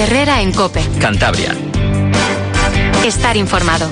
Herrera en COPE. Cantabria. Estar informado.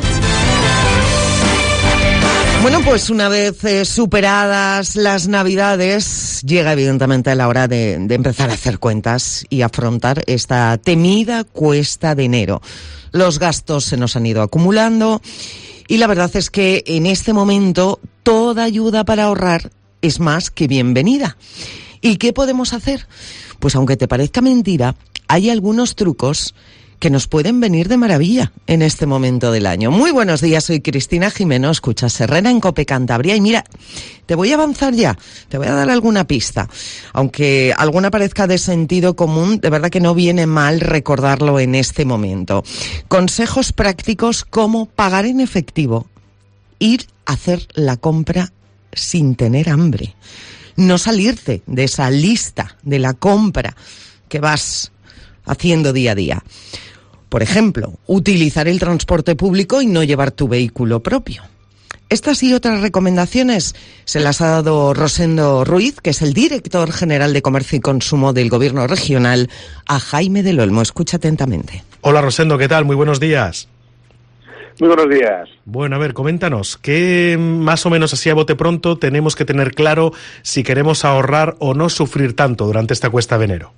Bueno, pues una vez superadas las Navidades, llega evidentemente la hora de empezar a hacer cuentas y afrontar esta temida cuesta de enero. Los gastos se nos han ido acumulando y la verdad es que en este momento toda ayuda para ahorrar es más que bienvenida. ¿Y qué podemos hacer? Pues aunque te parezca mentira, hay algunos trucos que nos pueden venir de maravilla en este momento del año. Muy buenos días, soy Cristina Jimeno, escuchas Herrera en COPE Cantabria y mira, te voy a avanzar ya, te voy a dar alguna pista. Aunque alguna parezca de sentido común, de verdad que no viene mal recordarlo en este momento. Consejos prácticos como pagar en efectivo, ir a hacer la compra sin tener hambre, no salirte de esa lista de la compra que vas haciendo día a día. Por ejemplo, utilizar el transporte público y no llevar tu vehículo propio. Estas y otras recomendaciones se las ha dado Rosendo Ruiz, que es el director general de Comercio y Consumo del Gobierno Regional, a Jaime del Olmo. Escucha atentamente. Hola Rosendo, ¿qué tal? Muy buenos días. Muy buenos días. Bueno, a ver, coméntanos, ¿qué más o menos así a bote pronto tenemos que tener claro si queremos ahorrar o no sufrir tanto durante esta cuesta de enero?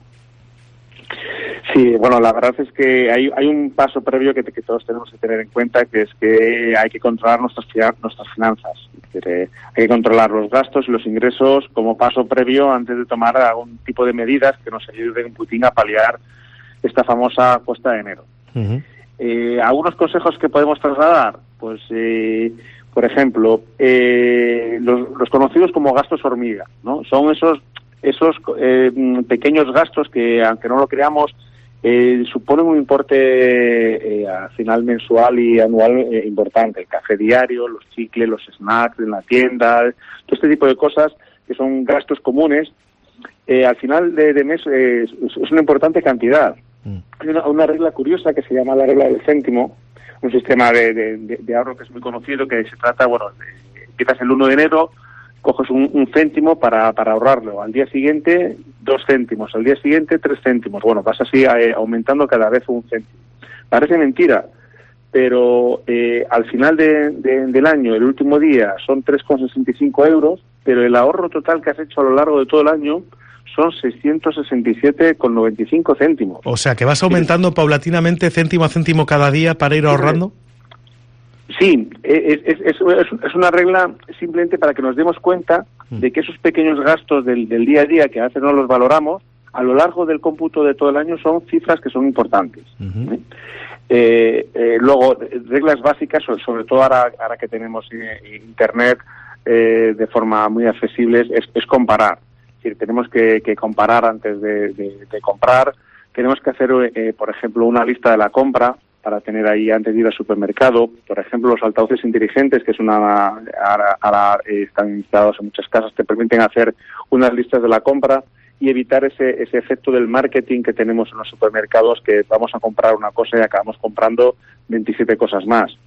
Sí, bueno, la verdad es que hay un paso previo que todos tenemos que tener en cuenta, que es que hay que controlar nuestras finanzas. Hay que controlar los gastos y los ingresos como paso previo antes de tomar algún tipo de medidas que nos ayuden un poquitín a paliar esta famosa cuesta de enero. Uh-huh. Algunos consejos que podemos trasladar, pues, por ejemplo, los conocidos como gastos hormiga, ¿no? Son esos pequeños gastos que, aunque no lo creamos, suponen un importe al final mensual y anual importante. El café diario, los chicles, los snacks en la tienda, todo este tipo de cosas que son gastos comunes, al final de mes es una importante cantidad. Hay una regla curiosa que se llama la regla del céntimo, un sistema de ahorro que es muy conocido, que se trata, empiezas el 1 de enero, coges un céntimo para ahorrarlo, al día siguiente 2 céntimos, al día siguiente 3 céntimos, vas así aumentando cada vez un céntimo. Parece mentira, pero al final del año, el último día, son 3,65 euros, pero el ahorro total que has hecho a lo largo de todo el año son 667,95 céntimos. O sea, que vas aumentando paulatinamente céntimo a céntimo cada día para ir ahorrando. Sí, es una regla simplemente para que nos demos cuenta de que esos pequeños gastos del día a día, que a veces no los valoramos, a lo largo del cómputo de todo el año son cifras que son importantes. Uh-huh. Luego, reglas básicas, sobre todo ahora que tenemos Internet de forma muy accesible, es comparar. Es decir, tenemos que comparar antes de comprar. Tenemos que hacer, por ejemplo, una lista de la compra para tener ahí antes de ir al supermercado. Por ejemplo, los altavoces inteligentes, que es ahora están instalados en muchas casas, te permiten hacer unas listas de la compra y evitar ese efecto del marketing que tenemos en los supermercados, que vamos a comprar una cosa y acabamos comprando 27 cosas más.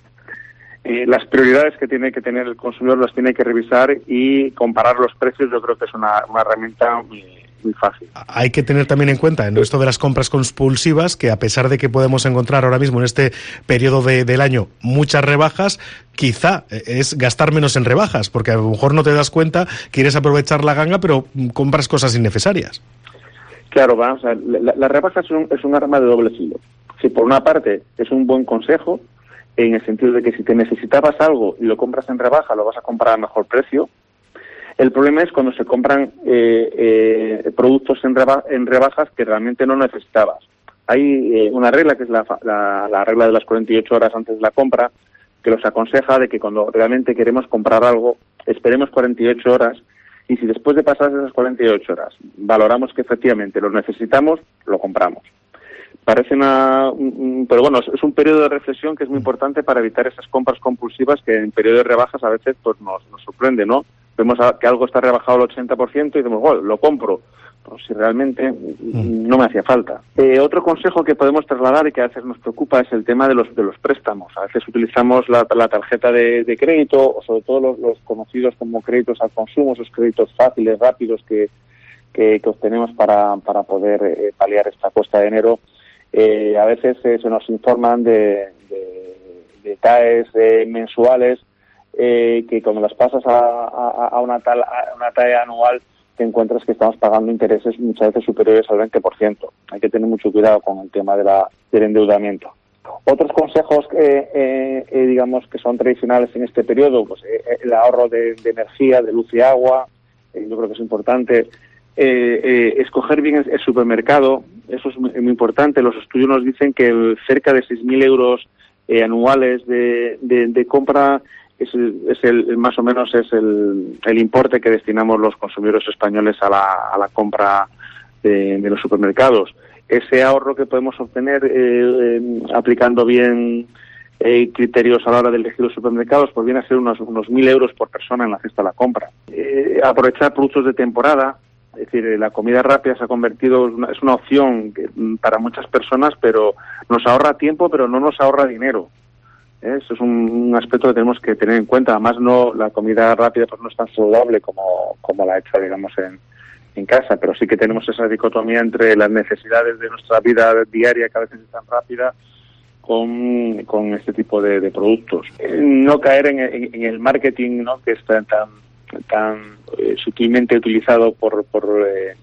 Las prioridades que tiene que tener el consumidor las tiene que revisar y comparar los precios. Yo creo que es una herramienta muy fácil. Hay que tener también en cuenta en esto de las compras compulsivas que, a pesar de que podemos encontrar ahora mismo en este periodo del año muchas rebajas, quizá es gastar menos en rebajas, porque a lo mejor no te das cuenta, quieres aprovechar la ganga, pero compras cosas innecesarias. Claro, la rebaja es un arma de doble filo. Si por una parte es un buen consejo, en el sentido de que si te necesitabas algo y lo compras en rebaja, lo vas a comprar a mejor precio. El problema es cuando se compran productos en rebajas que realmente no necesitabas. Hay una regla, que es la regla de las 48 horas antes de la compra, que los aconseja de que cuando realmente queremos comprar algo, esperemos 48 horas, y si después de pasar esas 48 horas valoramos que efectivamente lo necesitamos, lo compramos. Parece pero bueno, es un periodo de reflexión que es muy importante para evitar esas compras compulsivas que en periodo de rebajas a veces pues nos sorprende, ¿no? Vemos que algo está rebajado al 80% y decimos, bueno, lo compro. Pues si realmente no me hacía falta. Otro consejo que podemos trasladar y que a veces nos preocupa es el tema de los préstamos. A veces utilizamos la tarjeta de crédito, o sobre todo los conocidos como créditos al consumo, esos créditos fáciles, rápidos que obtenemos para poder paliar esta cuesta de enero. A veces se nos informan de TAEs mensuales que cuando las pasas a una TAE anual te encuentras que estamos pagando intereses muchas veces superiores al 20%. Hay que tener mucho cuidado con el tema del endeudamiento. Otros consejos digamos que son tradicionales en este periodo, pues el ahorro de energía, de luz y agua, yo creo que es importante. Escoger bien el supermercado, eso es muy importante. Los estudios nos dicen que cerca de 6.000 euros anuales de compra es más o menos el importe que destinamos los consumidores españoles a la compra de los supermercados. Ese ahorro que podemos obtener aplicando bien criterios a la hora de elegir los supermercados, pues viene a ser unos 1.000 euros por persona en la cesta de la compra. Aprovechar productos de temporada, es decir, la comida rápida se ha convertido, es una opción para muchas personas, pero nos ahorra tiempo, pero no nos ahorra dinero. Eso es un aspecto que tenemos que tener en cuenta. Además, la comida rápida pues no es tan saludable como la hecha, digamos, en casa, pero sí que tenemos esa dicotomía entre las necesidades de nuestra vida diaria, que a veces es tan rápida, con este tipo de productos. No caer en el marketing, ¿no?, que es tan sutilmente utilizado por sobre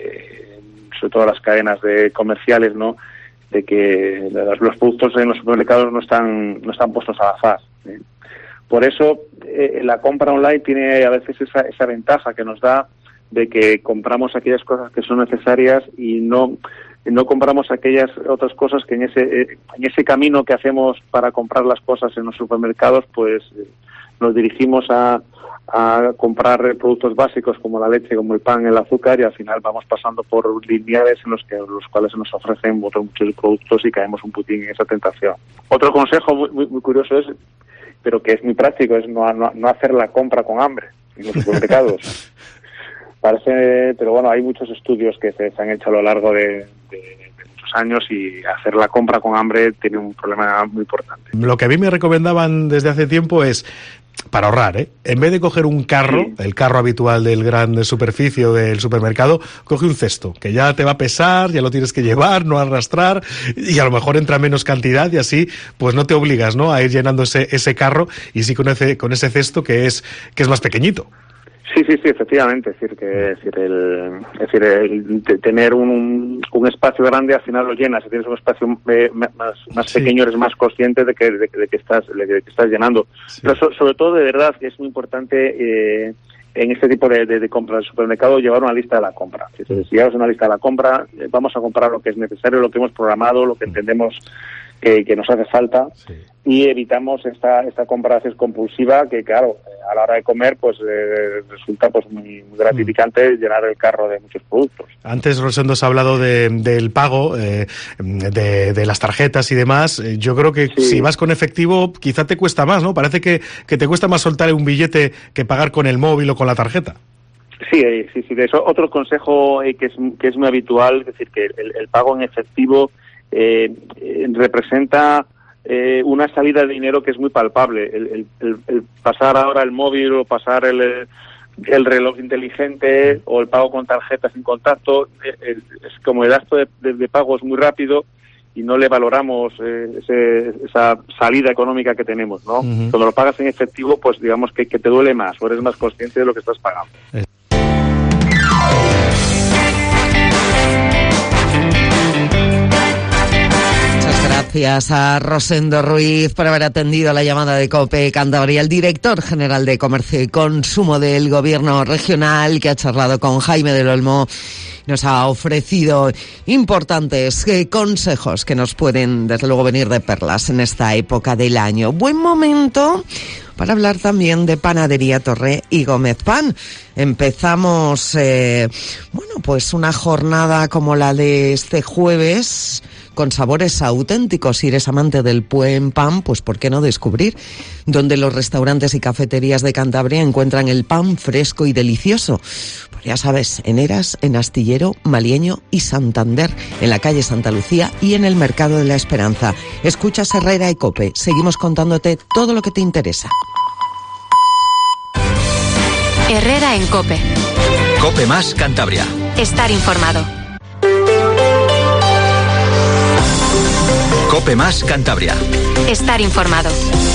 todo las cadenas comerciales, ¿no?, de que los productos en los supermercados no están puestos al azar. Por eso la compra online tiene a veces esa ventaja que nos da de que compramos aquellas cosas que son necesarias y no compramos aquellas otras cosas que en ese camino que hacemos para comprar las cosas en los supermercados, pues nos dirigimos a comprar productos básicos como la leche, como el pan, el azúcar, y al final vamos pasando por lineales en los cuales se nos ofrecen otros muchos productos y caemos un poquitín en esa tentación. Otro consejo muy curioso pero que es muy práctico, es no hacer la compra con hambre en los supermercados. Parece, pero bueno, hay muchos estudios que se han hecho a lo largo de muchos años, y hacer la compra con hambre tiene un problema muy importante. Lo que a mí me recomendaban desde hace tiempo es, para ahorrar, en vez de coger un carro, sí, el carro habitual del gran superficie o del supermercado, coge un cesto, que ya te va a pesar, ya lo tienes que llevar, no arrastrar, y a lo mejor entra menos cantidad, y así pues no te obligas, ¿no?, a ir llenando ese carro, y sí con ese cesto que es más pequeñito. Sí, efectivamente. Es decir, tener un espacio grande al final lo llenas. Si tienes un espacio más sí, pequeño, eres más consciente de que estás llenando. Sí. Pero sobre todo, de verdad, que es muy importante en este tipo de compras del supermercado llevar una lista de la compra. Si llevas una lista de la compra, vamos a comprar lo que es necesario, lo que hemos programado, lo que entendemos que nos hace falta, sí, y evitamos esta compra compulsiva que, claro, a la hora de comer pues resulta pues muy gratificante llenar el carro de muchos productos. Antes, Rosendo, has hablado del pago, de las tarjetas y demás. Yo creo que sí, si vas con efectivo quizá te cuesta más, ¿no? Parece que te cuesta más soltar un billete que pagar con el móvil o con la tarjeta. Sí, de eso. Otro consejo que es muy habitual, es decir, que el pago en efectivo representa una salida de dinero que es muy palpable. El pasar ahora el móvil o pasar el reloj inteligente o el pago con tarjeta sin contacto, es como el acto de pago es muy rápido y no le valoramos esa salida económica que tenemos, ¿no? Uh-huh. Cuando lo pagas en efectivo, pues digamos que te duele más o eres más consciente de lo que estás pagando. Gracias a Rosendo Ruiz por haber atendido la llamada de COPE Cantabria, el director general de Comercio y Consumo del Gobierno Regional, que ha charlado con Jaime del Olmo. Nos ha ofrecido importantes consejos que nos pueden, desde luego, venir de perlas en esta época del año. Buen momento para hablar también de Panadería Torre y Gómez Pan. Empezamos, pues una jornada como la de este jueves, con sabores auténticos. Si eres amante del buen pan, pues ¿por qué no descubrir dónde los restaurantes y cafeterías de Cantabria encuentran el pan fresco y delicioso? Pues ya sabes, en Eras, en Astillero, Malieño y Santander, en la calle Santa Lucía y en el Mercado de la Esperanza. Escuchas Herrera y COPE. Seguimos contándote todo lo que te interesa. Herrera en COPE. COPE más Cantabria. Estar informado. COPE más Cantabria. Estar informado.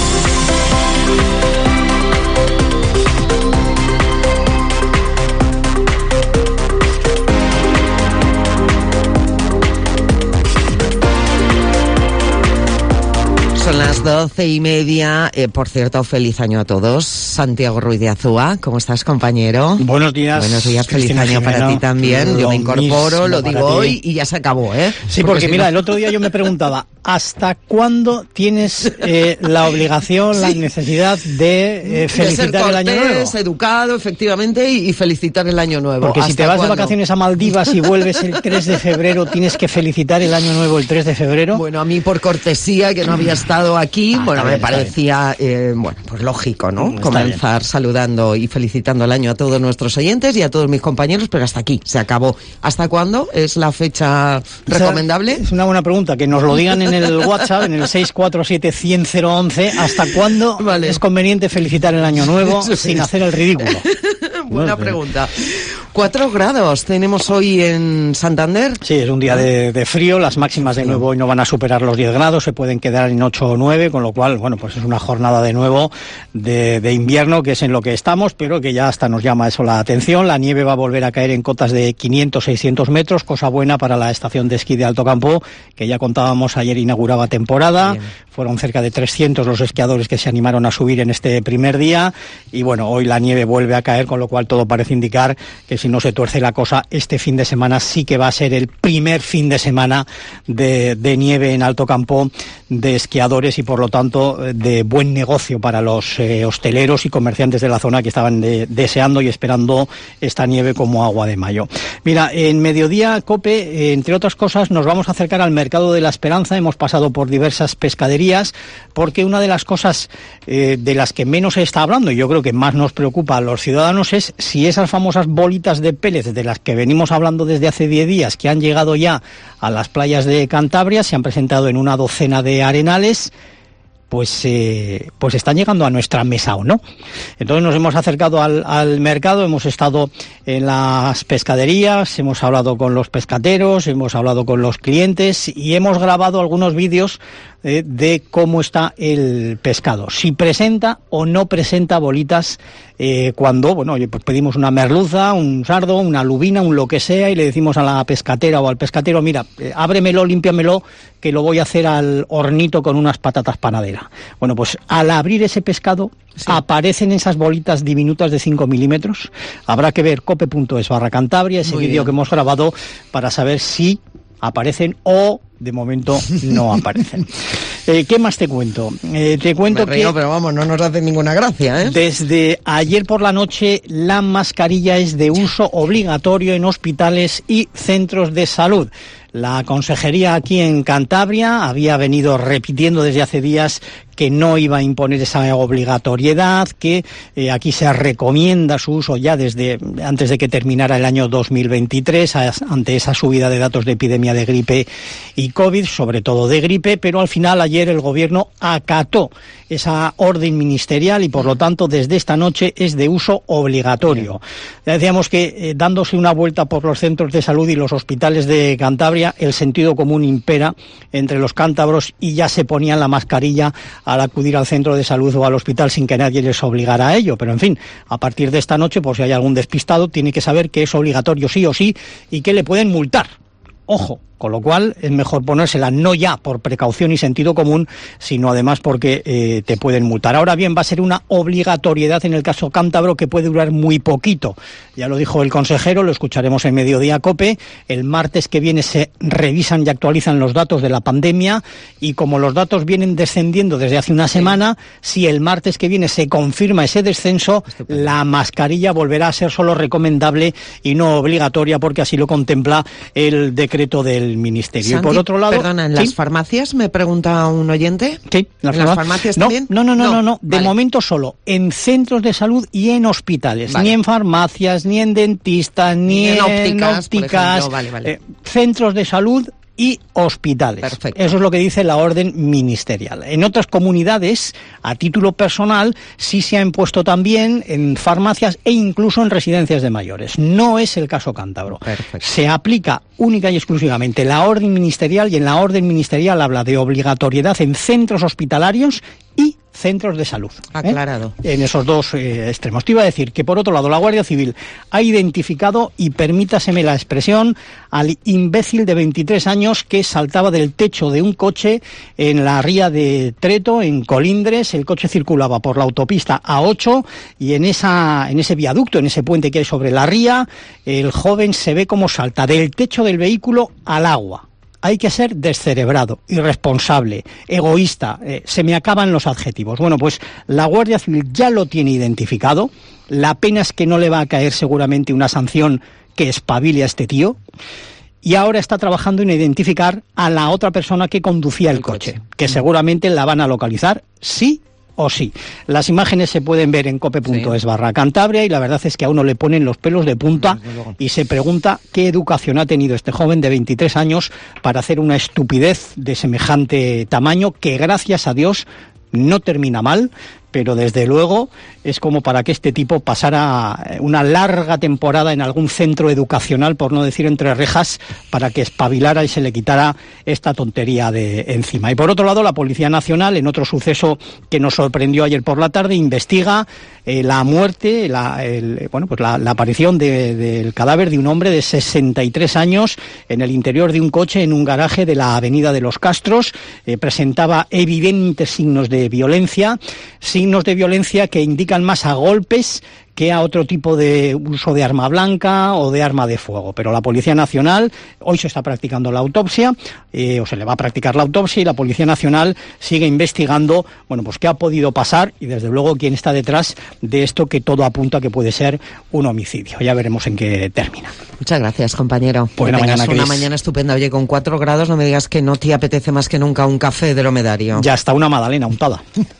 Son las 12:30. Por cierto, feliz año a todos. Santiago Ruiz de Azúa, ¿cómo estás, compañero? Buenos días. Buenos días, feliz Cristina año Jimeno. para ti también. Yo me incorporo, lo digo hoy y ya se acabó, ¿eh? Sí, porque mira, el otro día yo me preguntaba, ¿hasta cuándo tienes la obligación, la necesidad de felicitar de ser el año nuevo? cortés, educado, efectivamente, y felicitar el año nuevo. Porque si te vas de vacaciones a Maldivas y vuelves el 3 de febrero, ¿tienes que felicitar el año nuevo el 3 de febrero? Bueno, a mí por cortesía, que no había estado aquí, me parecía, pues lógico, ¿no? Comenzar saludando y felicitando el año a todos nuestros oyentes y a todos mis compañeros, pero hasta aquí, se acabó. ¿Hasta cuándo es la fecha recomendable? Es una buena pregunta, que nos lo digan en el WhatsApp, en el 647-100-011, ¿hasta cuándo es conveniente felicitar el año nuevo sin hacer el ridículo? Buena pregunta. 4 grados tenemos hoy en Santander. Sí, es un día de frío, las máximas de nuevo hoy no van a superar los 10 grados, se pueden quedar en 8 o 9, con lo cual, bueno, pues es una jornada de nuevo de invierno, que es en lo que estamos, pero que ya hasta nos llama eso la atención. La nieve va a volver a caer en cotas de 500-600 metros, cosa buena para la estación de esquí de Alto Campo, que ya contábamos ayer inauguraba temporada. Bien. Fueron cerca de 300 los esquiadores que se animaron a subir en este primer día, y bueno, hoy la nieve vuelve a caer, con lo cual todo parece indicar que si no se tuerce la cosa, este fin de semana sí que va a ser el primer fin de semana de nieve en Alto Campo, de esquiadores, y por lo tanto de buen negocio para los hosteleros y comerciantes de la zona, que estaban deseando y esperando esta nieve como agua de mayo. Mira, en Mediodía COPE, entre otras cosas, nos vamos a acercar al Mercado de la Esperanza. Hemos pasado por diversas pescaderías, porque una de las cosas de las que menos se está hablando, y yo creo que más nos preocupa a los ciudadanos, es si esas famosas bolitas de pellets de las que venimos hablando desde hace 10 días, que han llegado ya a las playas de Cantabria, se han presentado en una docena de arenales, pues están llegando a nuestra mesa o no. Entonces nos hemos acercado al mercado, hemos estado en las pescaderías, hemos hablado con los pescateros, hemos hablado con los clientes y hemos grabado algunos vídeos de cómo está el pescado, si presenta o no presenta bolitas cuando, pues pedimos una merluza, un sardo, una lubina, un lo que sea, y le decimos a la pescatera o al pescatero, mira, ábremelo, límpiamelo, que lo voy a hacer al hornito con unas patatas panadera. Bueno, pues al abrir ese pescado, aparecen esas bolitas diminutas de 5 milímetros. Habrá que ver cope.es/Cantabria, ese vídeo que hemos grabado, para saber si aparecen o de momento no aparecen. ¿Qué más te cuento? Te cuento que... pero vamos, no nos hace ninguna gracia, ¿eh? Desde ayer por la noche la mascarilla es de uso obligatorio en hospitales y centros de salud. La consejería aquí en Cantabria había venido repitiendo desde hace días que no iba a imponer esa obligatoriedad, que aquí se recomienda su uso ya desde antes de que terminara el año 2023, ante esa subida de datos de epidemia de gripe y COVID, sobre todo de gripe, pero al final ayer el Gobierno acató esa orden ministerial y por lo tanto desde esta noche es de uso obligatorio. Ya decíamos que dándose una vuelta por los centros de salud y los hospitales de Cantabria, el sentido común impera entre los cántabros y ya se ponían la mascarilla al acudir al centro de salud o al hospital sin que nadie les obligara a ello. Pero en fin, a partir de esta noche, por si hay algún despistado, tiene que saber que es obligatorio sí o sí y que le pueden multar. Ojo, con lo cual es mejor ponérsela no ya por precaución y sentido común, sino además porque te pueden multar. Ahora bien, va a ser una obligatoriedad en el caso cántabro que puede durar muy poquito. Ya lo dijo el consejero, lo escucharemos en Mediodía COPE. El martes que viene se revisan y actualizan los datos de la pandemia y como los datos vienen descendiendo desde hace una semana, si el martes que viene se confirma ese descenso, la mascarilla volverá a ser solo recomendable y no obligatoria, porque así lo contempla el decreto del Ministerio. Santi, y por otro lado, perdona, ¿en las farmacias me pregunta un oyente? Sí, ¿En las farmacias también? No. De momento solo en centros de salud y en hospitales, ni en farmacias, ni en dentistas, ni en ópticas. Por ejemplo. Vale. Centros de salud y hospitales. Perfecto. Eso es lo que dice la orden ministerial. En otras comunidades, a título personal, sí se ha impuesto también en farmacias e incluso en residencias de mayores. No es el caso cántabro. Perfecto. Se aplica única y exclusivamente la orden ministerial, y en la orden ministerial habla de obligatoriedad en centros hospitalarios y centros de salud. Aclarado. En esos dos extremos. Te iba a decir que, por otro lado, la Guardia Civil ha identificado, y permítaseme la expresión, al imbécil de 23 años que saltaba del techo de un coche en la ría de Treto, en Colindres. El coche circulaba por la autopista A8 y en ese viaducto, en ese puente que hay sobre la ría, el joven se ve como salta del techo del vehículo al agua. Hay que ser descerebrado, irresponsable, egoísta, se me acaban los adjetivos. Bueno, pues la Guardia Civil ya lo tiene identificado. La pena es que no le va a caer seguramente una sanción que espabile a este tío. Y ahora está trabajando en identificar a la otra persona que conducía el coche, que seguramente la van a localizar, sí o sí. Las imágenes se pueden ver en cope.es/Cantabria, y la verdad es que a uno le ponen los pelos de punta y se pregunta qué educación ha tenido este joven de 23 años para hacer una estupidez de semejante tamaño, que gracias a Dios no termina mal, pero desde luego es como para que este tipo pasara una larga temporada en algún centro educacional, por no decir entre rejas, para que espabilara y se le quitara esta tontería de encima. Y por otro lado, la Policía Nacional, en otro suceso que nos sorprendió ayer por la tarde, investiga la muerte, la aparición del cadáver de un hombre de 63 años en el interior de un coche en un garaje de la Avenida de los Castros. Presentaba evidentes signos de violencia que indican más a golpes que a otro tipo de uso de arma blanca o de arma de fuego. Pero la Policía Nacional, hoy se está practicando la autopsia, o se le va a practicar la autopsia, y la Policía Nacional sigue investigando, pues qué ha podido pasar y desde luego quién está detrás de esto, que todo apunta que puede ser un homicidio. Ya veremos en qué termina. Muchas gracias, compañero. Buena mañana, una mañana estupenda. Oye, con 4 grados no me digas que no te apetece más que nunca un café dromedario. Ya está una magdalena untada.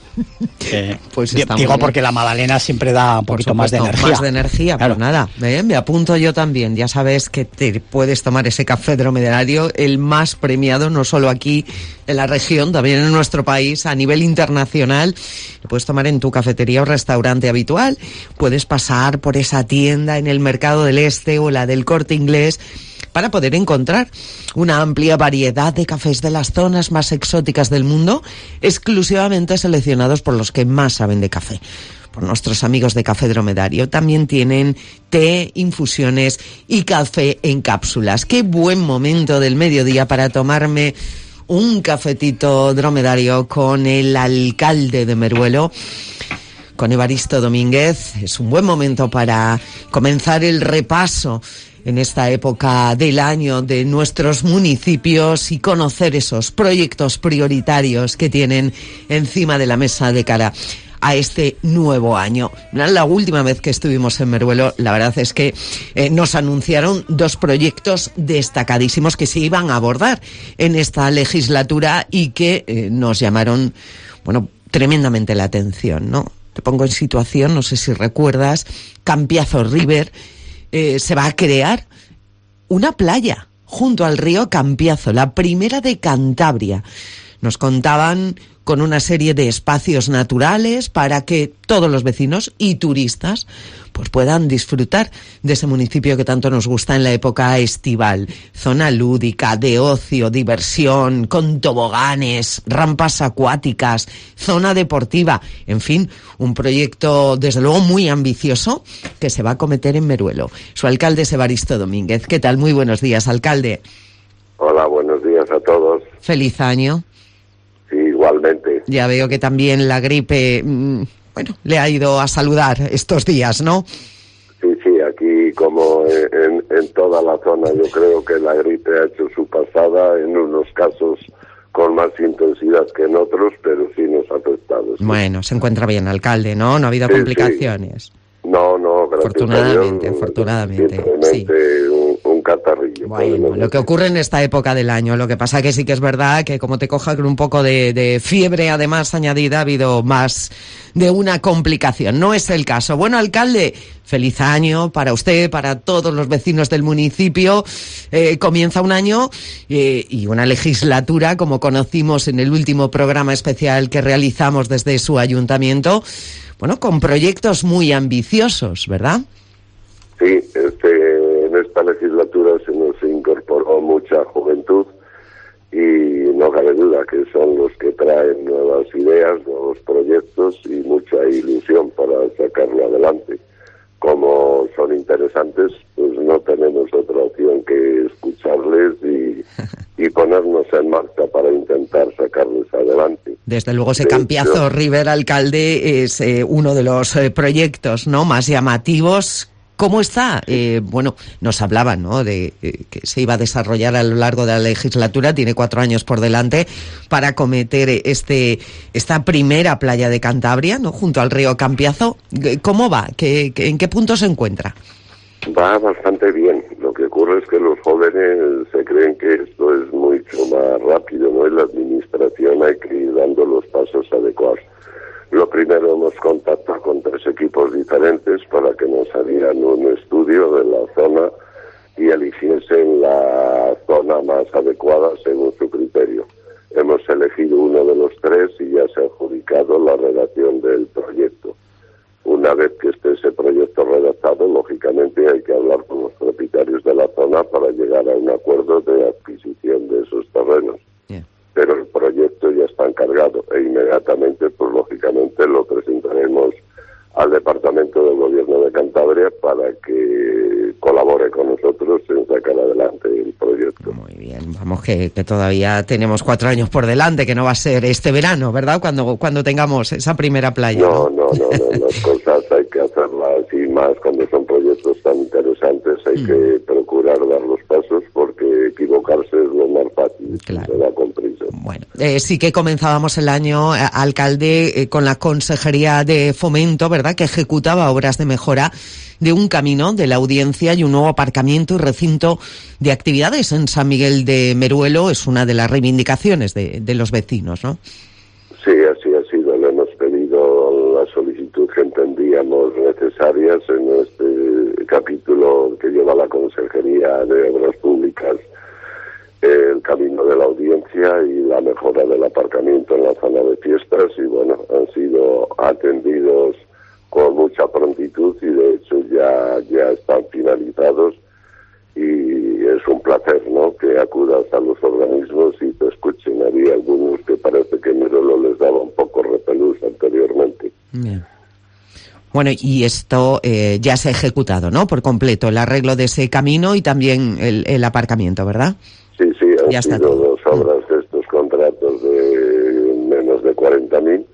Pues digo, porque la magdalena siempre da un poquito más de energía. Más de energía, claro. Pues nada, me apunto yo también. Ya sabes que te puedes tomar ese café dromedario, el más premiado, no solo aquí en la región, también en nuestro país, a nivel internacional. Lo puedes tomar en tu cafetería o restaurante habitual. Puedes pasar por esa tienda en el Mercado del Este o la del Corte Inglés para poder encontrar una amplia variedad de cafés de las zonas más exóticas del mundo, exclusivamente seleccionados por los que más saben de café, por nuestros amigos de Café Dromedario. También tienen té, infusiones y café en cápsulas. Qué buen momento del mediodía para tomarme un cafetito dromedario con el alcalde de Meruelo, con Evaristo Domínguez. Es un buen momento para comenzar el repaso en esta época del año de nuestros municipios y conocer esos proyectos prioritarios que tienen encima de la mesa de cara a este nuevo año. La última vez que estuvimos en Meruelo, la verdad es que nos anunciaron 2 proyectos destacadísimos que se iban a abordar en esta legislatura y que nos llamaron, tremendamente la atención, ¿no? Te pongo en situación, no sé si recuerdas, Campiazo River. Se va a crear una playa junto al río Campiazo, la primera de Cantabria. Nos contaban con una serie de espacios naturales para que todos los vecinos y turistas pues puedan disfrutar de ese municipio que tanto nos gusta en la época estival. Zona lúdica, de ocio, diversión, con toboganes, rampas acuáticas, zona deportiva, en fin, un proyecto desde luego muy ambicioso que se va a acometer en Meruelo. Su alcalde es Evaristo Domínguez. ¿Qué tal? Muy buenos días, alcalde. Hola, buenos días a todos. Feliz año. Sí, igualmente. Ya veo que también la gripe, le ha ido a saludar estos días, ¿no? Sí, aquí como en toda la zona, yo creo que la gripe ha hecho su pasada, en unos casos con más intensidad que en otros, pero sí nos ha afectado. Sí. Bueno, se encuentra bien, alcalde, ¿no? No ha habido complicaciones. Sí. No, gracias afortunadamente, a Dios, afortunadamente. simplemente un catarrillo. Bueno, lo que ocurre en esta época del año. Lo que pasa que sí que es verdad que como te coja con un poco de fiebre, además añadida, ha habido más de una complicación. No es el caso. Bueno, alcalde, feliz año para usted, para todos los vecinos del municipio. Comienza un año y una legislatura, como conocimos en el último programa especial que realizamos desde su ayuntamiento, bueno, con proyectos muy ambiciosos, ¿verdad? Sí, en esta legislatura se nos incorporó mucha juventud y no cabe duda que son los que traen nuevas ideas, nuevos proyectos y mucha ilusión para sacarlo adelante. Como son interesantes, pues no tenemos otra opción que escucharles y ponernos en marcha para intentar sacarles adelante. Desde luego ese Campiazo River, alcalde, es uno de los proyectos, ¿no?, más llamativos. ¿Cómo está? Bueno, nos hablaban, ¿no?, de que se iba a desarrollar a lo largo de la legislatura. Tiene 4 años por delante para acometer esta primera playa de Cantabria, ¿no?, junto al río Campiazo. ¿Cómo va? ¿En qué punto se encuentra? Va bastante bien. Lo que ocurre es que los jóvenes se creen que esto es mucho más rápido, ¿no? En la administración hay que ir dando los pasos adecuados. Lo primero, hemos contactado con 3 equipos diferentes para que nos harían un estudio de la zona y eligiesen la zona más adecuada según su criterio. Hemos elegido uno de los 3 y ya se ha adjudicado la redacción del proyecto. Una vez que esté ese proyecto redactado, lógicamente hay que hablar con los propietarios de la zona para llegar a un acuerdo de adquisición de esos terrenos. Pero el proyecto ya está encargado e inmediatamente, pues lógicamente lo presentaremos al Departamento del Gobierno de Cantabria para que colabore con nosotros en sacar adelante el proyecto. Muy bien, vamos que todavía tenemos 4 años por delante, que no va a ser este verano, ¿verdad?, cuando tengamos esa primera playa. No, las cosas hay que hacerlas y más cuando son proyectos tan interesantes, hay que procurar dar los pasos porque equivocarse es lo más fácil, claro. Se da con prisa. Bueno, sí que comenzábamos el año, alcalde, con la Consejería de Fomento, ¿verdad?, que ejecutaba obras de mejora de un camino de la Audiencia y un nuevo aparcamiento y recinto de actividades en San Miguel de Meruelo. Es una de las reivindicaciones de los vecinos, ¿no? Sí, así ha sido. Le hemos pedido la solicitud que entendíamos necesarias en este capítulo que lleva la Consejería de Obras Públicas, el camino de la Audiencia y la mejora del aparcamiento en la zona de fiestas, y bueno, han sido atendidos con mucha prontitud y de hecho ya están finalizados y es un placer, ¿no?, que acudas a los organismos y te escuchen. Había algunos que parece que Meruelo les daba un poco repelús anteriormente. Bien. Bueno, y esto ya se ha ejecutado, ¿no?, por completo, el arreglo de ese camino y también el aparcamiento, ¿verdad? Sí, han sido 2 obras de estos contratos de menos de 40.000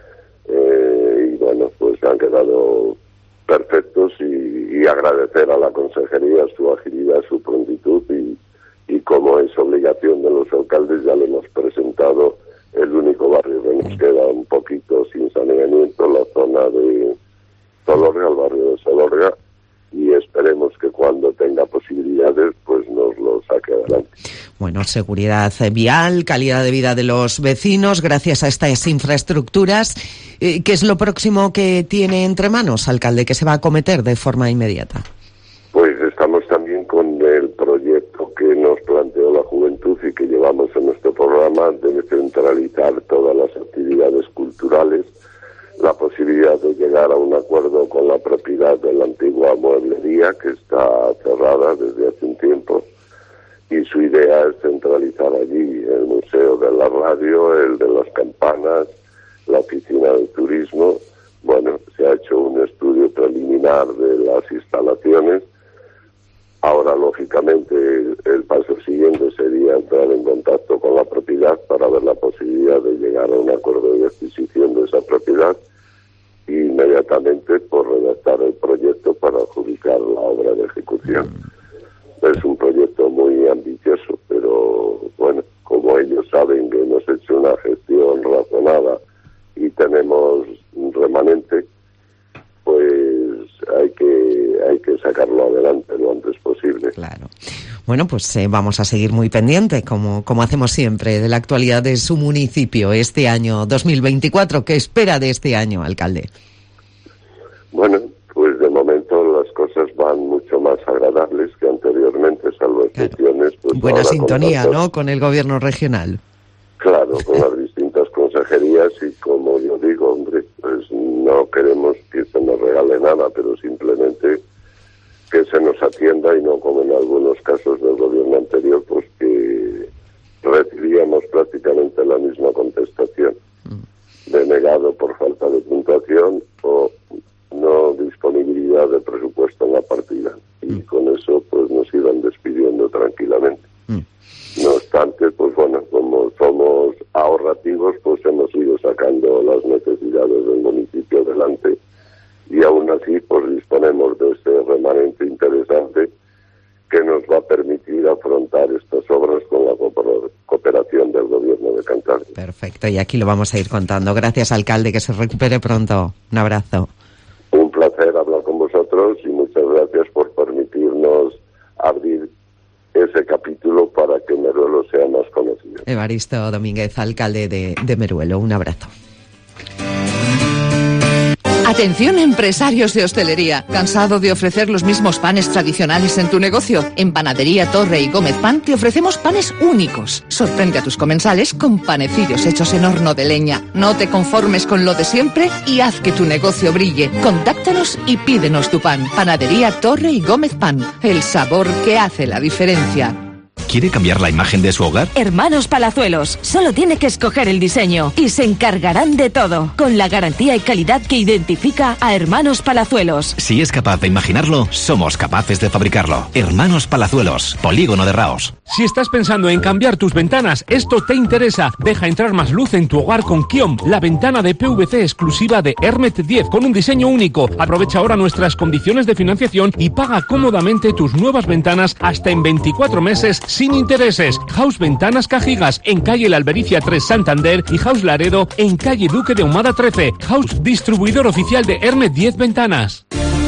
y bueno, pues han quedado perfectos y agradecer a la Consejería su agilidad, su prontitud y como es obligación de los alcaldes, ya le hemos presentado el único barrio que nos queda un poquito sin saneamiento, la zona de Solorga, el barrio de Solorga, y esperemos que cuando tenga posibilidades pues nos lo saque adelante. Bueno, seguridad vial, calidad de vida de los vecinos, gracias a estas infraestructuras. ¿Qué es lo próximo que tiene entre manos, alcalde, que se va a acometer de forma inmediata? Pues estamos también con el proyecto que nos planteó la juventud y que llevamos en nuestro programa de centralizar todas las actividades culturales, la posibilidad de llegar a un acuerdo con la propiedad de la antigua mueblería que está cerrada desde hace un tiempo, y su idea es centralizar allí el Museo de la Radio, el de las Campanas, la Oficina de Turismo. Bueno, se ha hecho un estudio preliminar de las instalaciones. Ahora, lógicamente, el paso siguiente sería entrar en contacto con la propiedad para ver la posibilidad de llegar a un acuerdo de adquisición de esa propiedad y inmediatamente por redactar el proyecto para adjudicar la obra de ejecución. Es un proyecto muy ambicioso, pero bueno, como ellos saben que hemos hecho una gestión razonada y tenemos un remanente, pues hay que sacarlo adelante lo antes posible. Claro. Bueno, pues vamos a seguir muy pendiente, como hacemos siempre, de la actualidad de su municipio este año 2024. ¿Qué espera de este año, alcalde? Bueno, pues de momento las cosas van mucho más agradables que anteriormente, salvo excepciones. Pues buena sintonía, ¿no?, con el gobierno regional. Claro, con las distintas consejerías y como yo digo, hombre, pues no queremos que se nos regale nada, pero simplemente que se nos atienda y no como en algunos casos del gobierno anterior, pues que recibíamos prácticamente la misma contestación, denegado por falta de puntuación o no disponibilidad de presupuesto en la partida, y con eso pues nos iban despidiendo tranquilamente. No obstante, pues bueno, como somos ahorrativos, pues hemos ido sacando las necesidades del municipio adelante, y aún así pues disponemos de ese remanente interesante que nos va a permitir afrontar estas obras con la cooperación del gobierno de Cantabria. Perfecto, y aquí lo vamos a ir contando. Gracias, alcalde, que se recupere pronto. Un abrazo. Un placer hablar con vosotros y muchas gracias por permitirnos abrir ese capítulo para que Meruelo sea más conocido. Evaristo Domínguez, alcalde de Meruelo. Un abrazo. Atención, empresarios de hostelería. ¿Cansado de ofrecer los mismos panes tradicionales en tu negocio? En Panadería Torre y Gómez Pan te ofrecemos panes únicos. Sorprende a tus comensales con panecillos hechos en horno de leña. No te conformes con lo de siempre y haz que tu negocio brille. Contáctanos y pídenos tu pan. Panadería Torre y Gómez Pan. El sabor que hace la diferencia. ¿Quiere cambiar la imagen de su hogar? Hermanos Palazuelos. Solo tiene que escoger el diseño y se encargarán de todo, con la garantía y calidad que identifica a Hermanos Palazuelos. Si es capaz de imaginarlo, somos capaces de fabricarlo. Hermanos Palazuelos, Polígono de Raos. Si estás pensando en cambiar tus ventanas, esto te interesa. Deja entrar más luz en tu hogar con Kiom, la ventana de PVC exclusiva de Hermet 10 con un diseño único. Aprovecha ahora nuestras condiciones de financiación y paga cómodamente tus nuevas ventanas hasta en 24 meses sin intereses. House Ventanas Cajigas en calle La Albericia 3 Santander y House Laredo en calle Duque de Ahumada 13. House distribuidor oficial de Hermet 10 Ventanas.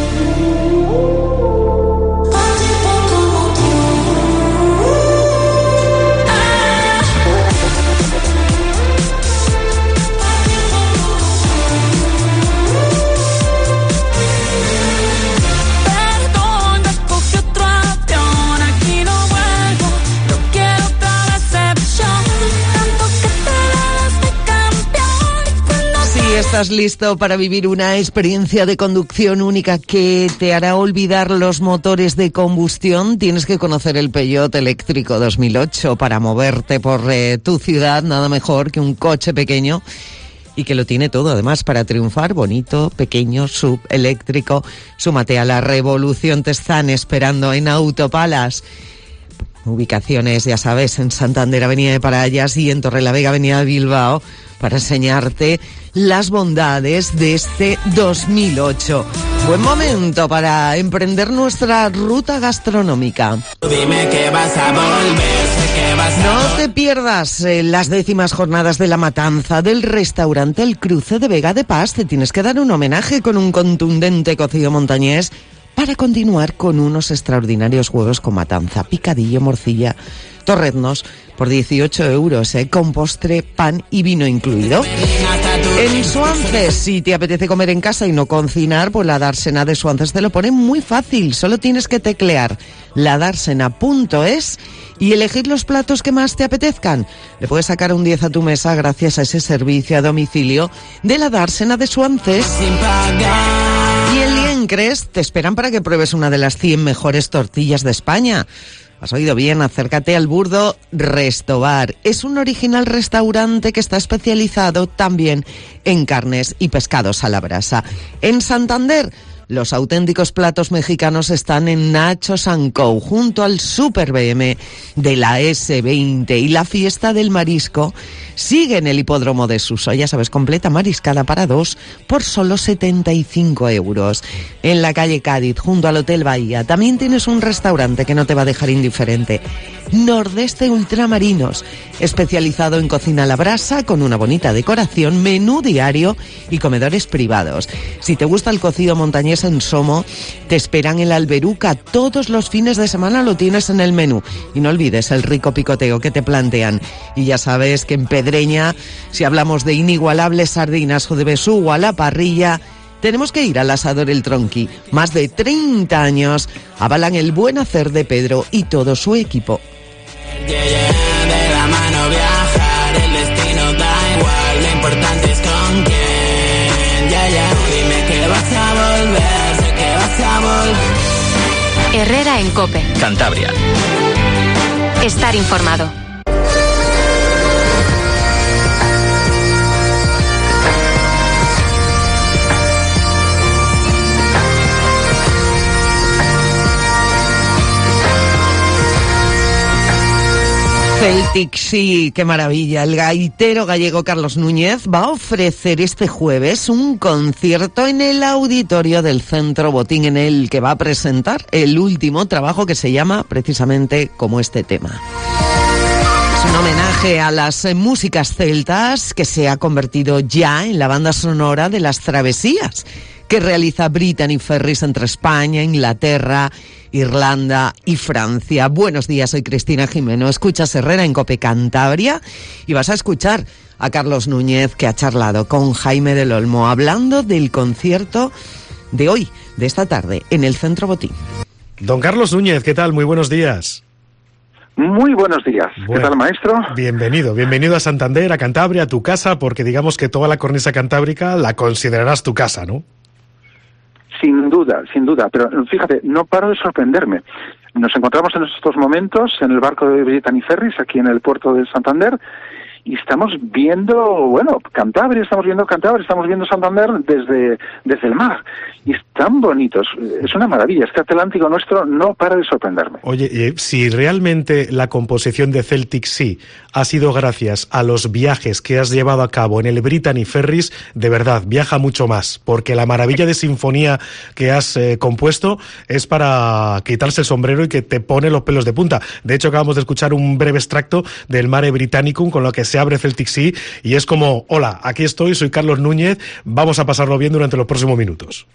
¿Estás listo para vivir una experiencia de conducción única que te hará olvidar los motores de combustión? Tienes que conocer el Peugeot eléctrico 2008 para moverte por tu ciudad. Nada mejor que un coche pequeño y que lo tiene todo, además, para triunfar. Bonito, pequeño, sub, eléctrico. Súmate a la revolución, te están esperando en Autopalas. Ubicaciones, ya sabes, en Santander, Avenida de Parayas, y en Torrelavega, Avenida de Bilbao, para enseñarte las bondades de este 2008. Buen momento para emprender nuestra ruta gastronómica. Dime que vas a volver, No te pierdas las 10º jornadas de la matanza del restaurante El Cruce de Vega de Paz. Te tienes que dar un homenaje con un contundente cocido montañés para continuar con unos extraordinarios huevos con matanza, picadillo, morcilla, torreznos, por 18 euros, con postre, pan y vino incluido. En Suances, si te apetece comer en casa y no cocinar, pues la dársena de Suances te lo pone muy fácil. Solo tienes que teclear ladársena.es y elegir los platos que más te apetezcan. Le puedes sacar un 10 a tu mesa gracias a ese servicio a domicilio de la dársena de Suances. Y en Liencres te esperan para que pruebes una de las 100 mejores tortillas de España. Has oído bien, acércate al Burdo Restobar. Es un original restaurante que está especializado también en carnes y pescados a la brasa. En Santander, los auténticos platos mexicanos están en Nacho's & Co, junto al Super BM de la S20, y la fiesta del marisco sigue en el hipódromo de Suso. Ya sabes, completa mariscada para 2 por solo 75 euros. En la calle Cádiz, junto al Hotel Bahía, también tienes un restaurante que no te va a dejar indiferente. Nordeste Ultramarinos, especializado en cocina a la brasa con una bonita decoración, menú diario y comedores privados. Si te gusta el cocido montañés en Somo, te esperan en la Alberuca. Todos los fines de semana lo tienes en el menú. Y no olvides el rico picoteo que te plantean. Y ya sabes que en Pedreña, si hablamos de inigualables sardinas o de besugo a la parrilla, tenemos que ir al Asador El Tronqui. Más de 30 años avalan el buen hacer de Pedro y todo su equipo. De la mano viajar, el destino da igual, lo importante es con quién. Dime que vas a volver, sé que vas a volver. Herrera en COPE. Cantabria. Estar informado. Celtic Sea, qué maravilla. El gaitero gallego Carlos Núñez va a ofrecer este jueves un concierto en el auditorio del Centro Botín, en el que va a presentar el último trabajo que se llama precisamente como este tema. Es un homenaje a las músicas celtas que se ha convertido ya en la banda sonora de las travesías que realiza Brittany Ferries entre España, Inglaterra, Irlanda y Francia. Buenos días, soy Cristina Jimeno. Escuchas Herrera en COPE Cantabria y vas a escuchar a Carlos Núñez, que ha charlado con Jaime del Olmo hablando del concierto de hoy, de esta tarde, en el Centro Botín. Don Carlos Núñez, ¿qué tal? Muy buenos días. Muy buenos días. ¿Qué tal, maestro? Bienvenido a Santander, a Cantabria, a tu casa, porque digamos que toda la cornisa cantábrica la considerarás tu casa, ¿no? Sin duda, pero fíjate, no paro de sorprenderme. Nos encontramos en estos momentos en el barco de Brittany Ferries, aquí en el puerto de Santander, y estamos viendo, Cantabria, estamos viendo Santander desde el mar. Y están bonitos, es una maravilla. Este Atlántico nuestro no para de sorprenderme. Oye, si realmente la composición de Celtic Sea ha sido gracias a los viajes que has llevado a cabo en el Brittany Ferries, de verdad, viaja mucho más, porque la maravilla de sinfonía que has compuesto es para quitarse el sombrero y que te pone los pelos de punta. De hecho, acabamos de escuchar un breve extracto del Mare Britannicum, con lo que se abre Celtic Sea, y es como, hola, aquí estoy, soy Carlos Núñez, vamos a pasarlo bien durante los próximos minutos.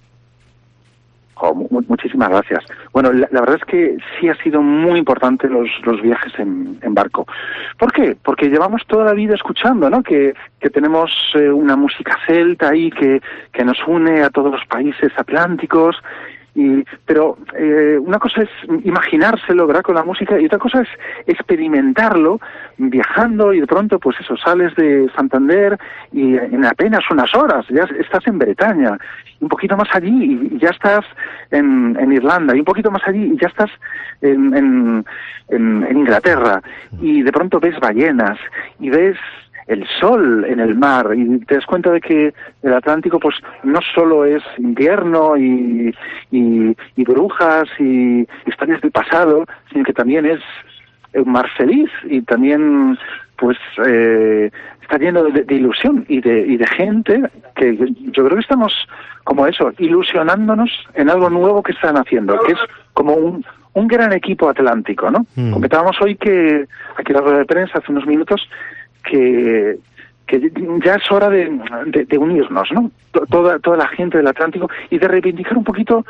Muchísimas gracias. Bueno, la verdad es que sí ha sido muy importante los viajes en barco. ¿Por qué? Porque llevamos toda la vida escuchando, ¿no? Que tenemos una música celta ahí que nos une a todos los países atlánticos. Pero una cosa es imaginárselo, ¿verdad?, con la música, y otra cosa es experimentarlo viajando, y de pronto, pues eso, sales de Santander y en apenas unas horas ya estás en Bretaña, un poquito más allí y ya estás en Irlanda, y un poquito más allí y ya estás en Inglaterra, y de pronto ves ballenas y ves el sol en el mar, y te das cuenta de que el Atlántico pues no solo es invierno y brujas y historias del pasado, sino que también es un mar feliz, y también pues está lleno de ilusión y de gente que yo creo que estamos como eso, ilusionándonos en algo nuevo que están haciendo, que es como un gran equipo atlántico, ¿no? Comentábamos hoy que aquí en la rueda de prensa hace unos minutos que ya es hora de unirnos, ¿no? Toda la gente del Atlántico, y de reivindicar un poquito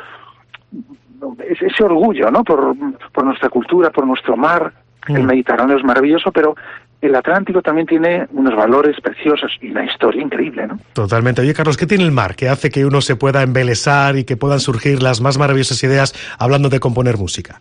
ese orgullo, ¿no? Por nuestra cultura, por nuestro mar. El Mediterráneo es maravilloso, pero el Atlántico también tiene unos valores preciosos y una historia increíble, ¿no? Totalmente. Oye, Carlos, ¿qué tiene el mar que hace que uno se pueda embelesar y que puedan surgir las más maravillosas ideas hablando de componer música?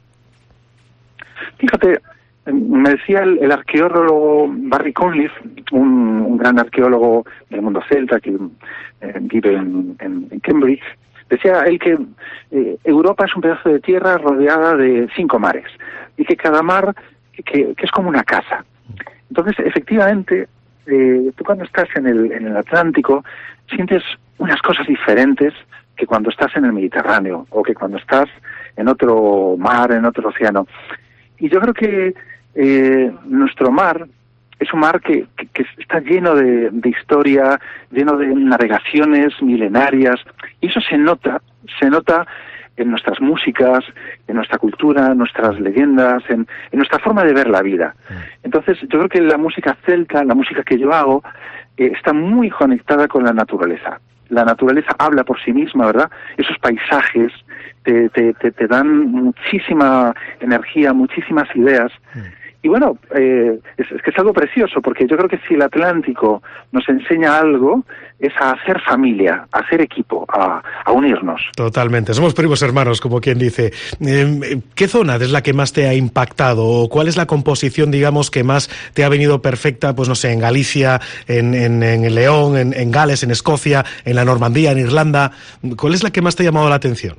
Fíjate, me decía el arqueólogo Barry Conliffe, un gran arqueólogo del mundo celta que vive en Cambridge, decía él que Europa es un pedazo de tierra rodeada de 5 mares, y que cada mar que es como una casa. Entonces, efectivamente, tú cuando estás en el Atlántico sientes unas cosas diferentes que cuando estás en el Mediterráneo, o que cuando estás en otro mar, en otro océano. Y yo creo que nuestro mar es un mar que está lleno de historia, lleno de navegaciones milenarias, y eso se nota en nuestras músicas, en nuestra cultura, en nuestras leyendas, en nuestra forma de ver la vida. Entonces, yo creo que la música celta, la música que yo hago, está muy conectada con la naturaleza. La naturaleza habla por sí misma, ¿verdad? Esos paisajes te dan muchísima energía, muchísimas ideas. Y bueno, es que es algo precioso, porque yo creo que si el Atlántico nos enseña algo, es a hacer familia, a hacer equipo, a unirnos. Totalmente, somos primos hermanos, como quien dice. ¿Qué zona es la que más te ha impactado? ¿O cuál es la composición, digamos, que más te ha venido perfecta, pues no sé, en Galicia, en León, en Gales, en Escocia, en la Normandía, en Irlanda? ¿Cuál es la que más te ha llamado la atención?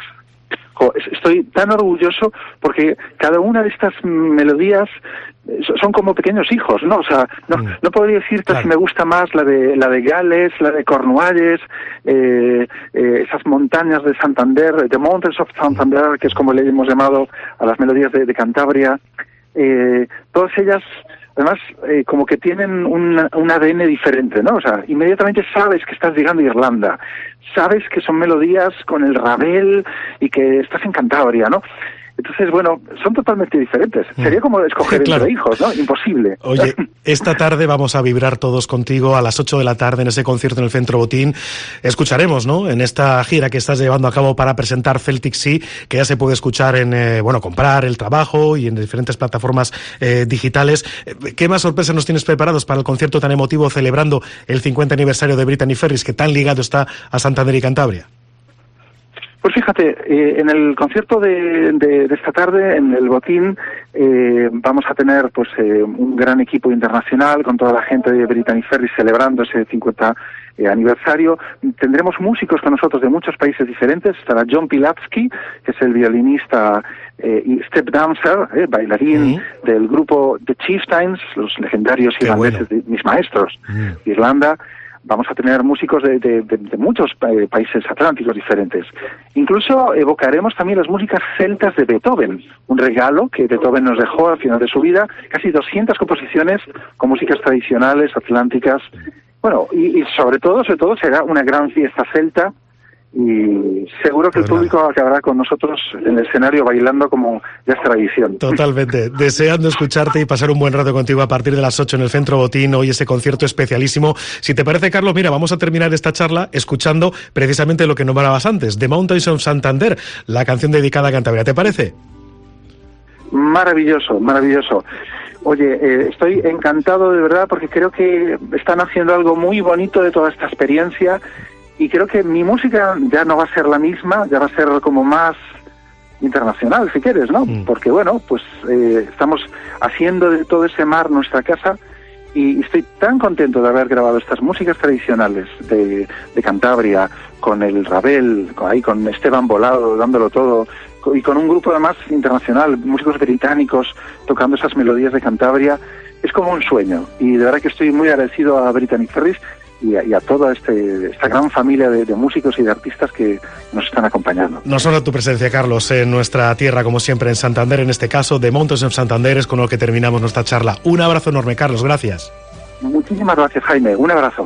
Estoy tan orgulloso porque cada una de estas melodías son como pequeños hijos, ¿no? O sea, no podría decirte si me gusta más la de Gales, la de Cornualles, esas montañas de Santander, The Mountains of Santander, que es como le hemos llamado a las melodías de Cantabria. Todas ellas, además, como que tienen un ADN diferente, ¿no? O sea, inmediatamente sabes que estás llegando a Irlanda, sabes que son melodías con el Ravel y que estás en Cantabria, ¿no? Entonces, bueno, son totalmente diferentes. Sería como escoger entre hijos, ¿no? Imposible. Oye, esta tarde vamos a vibrar todos contigo a las 8 de la tarde en ese concierto en el Centro Botín. Escucharemos, ¿no?, en esta gira que estás llevando a cabo para presentar Celtic Sea, que ya se puede escuchar en, comprar el trabajo y en diferentes plataformas digitales. ¿Qué más sorpresas nos tienes preparados para el concierto tan emotivo celebrando el 50 aniversario de Brittany Ferries, que tan ligado está a Santander y Cantabria? Pues fíjate, en el concierto de esta tarde, en el Botín, vamos a tener pues un gran equipo internacional con toda la gente de Brittany Ferries celebrando ese 50 aniversario. Tendremos músicos con nosotros de muchos países diferentes. Estará John Pilatsky, que es el violinista y step dancer, bailarín del grupo The Chieftains, los legendarios irlandeses, mis maestros de Irlanda. Vamos a tener músicos de muchos países atlánticos diferentes. Incluso evocaremos también las músicas celtas de Beethoven, un regalo que Beethoven nos dejó al final de su vida, casi 200 composiciones con músicas tradicionales atlánticas. Bueno, y sobre todo será una gran fiesta celta, y seguro que el público acabará con nosotros en el escenario bailando como ya es tradición. Totalmente, deseando escucharte y pasar un buen rato contigo a partir de las 8 en el Centro Botín, hoy ese concierto especialísimo. Si te parece, Carlos, mira, vamos a terminar esta charla escuchando precisamente lo que nombrabas antes, The Mountains of Santander, la canción dedicada a Cantabria, ¿te parece? Maravilloso, maravilloso. Oye, estoy encantado de verdad porque creo que están haciendo algo muy bonito de toda esta experiencia. Y creo que mi música ya no va a ser la misma, ya va a ser como más internacional, si quieres, ¿no? Porque, bueno, pues estamos haciendo de todo ese mar nuestra casa y estoy tan contento de haber grabado estas músicas tradicionales de Cantabria, con el Ravel, con Esteban Bolado dándolo todo, y con un grupo además internacional, músicos británicos tocando esas melodías de Cantabria. Es como un sueño y de verdad que estoy muy agradecido a Brittany Ferries y a toda esta gran familia de músicos y de artistas que nos están acompañando. Nos honra tu presencia, Carlos, en nuestra tierra, como siempre, en Santander, en este caso, de Mountains of Santander, es con lo que terminamos nuestra charla. Un abrazo enorme, Carlos, gracias. Muchísimas gracias, Jaime, un abrazo.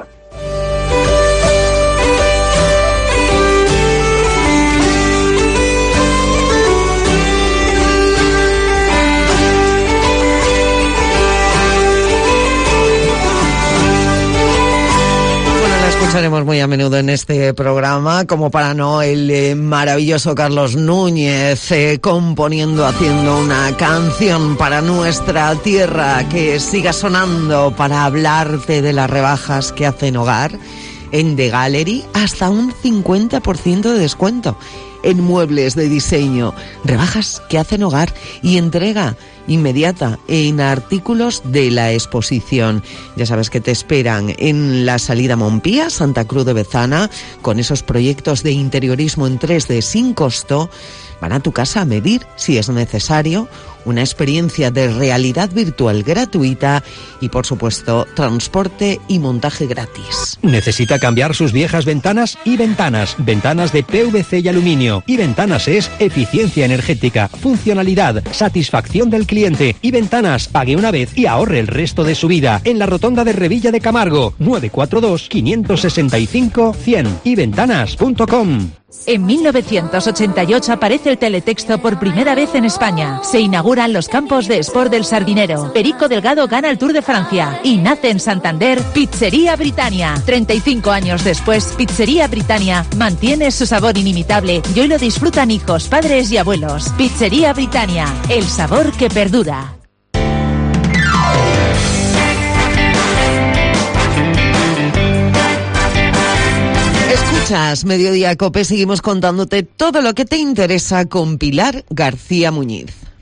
Escucharemos muy a menudo en este programa, como para no, el maravilloso Carlos Núñez componiendo, haciendo una canción para nuestra tierra que siga sonando para hablarte de las rebajas que hacen hogar en The Gallery, hasta un 50% de descuento en muebles de diseño, rebajas que hacen hogar y entrega inmediata en artículos de la exposición. Ya sabes que te esperan en la salida Montpía, Santa Cruz de Bezana, con esos proyectos de interiorismo en 3D sin costo. Van a tu casa a medir si es necesario, una experiencia de realidad virtual gratuita y, por supuesto, transporte y montaje gratis. ¿Necesita cambiar sus viejas ventanas? Y Ventanas, ventanas de PVC y aluminio. Y Ventanas es eficiencia energética, funcionalidad, satisfacción del cliente. Y Ventanas, pague una vez y ahorre el resto de su vida. En la rotonda de Revilla de Camargo, 942 565 100. Y Ventanas.com. En 1988 aparece el teletexto por primera vez en España. Se inauguran los campos de Sport del Sardinero. Perico Delgado gana el Tour de Francia. Y nace en Santander Pizzería Britannia. 35 años después, Pizzería Britannia mantiene su sabor inimitable y hoy lo disfrutan hijos, padres y abuelos. Pizzería Britannia, el sabor que perdura. Escuchas Mediodía Cope, seguimos contándote todo lo que te interesa con Pilar García Muñiz.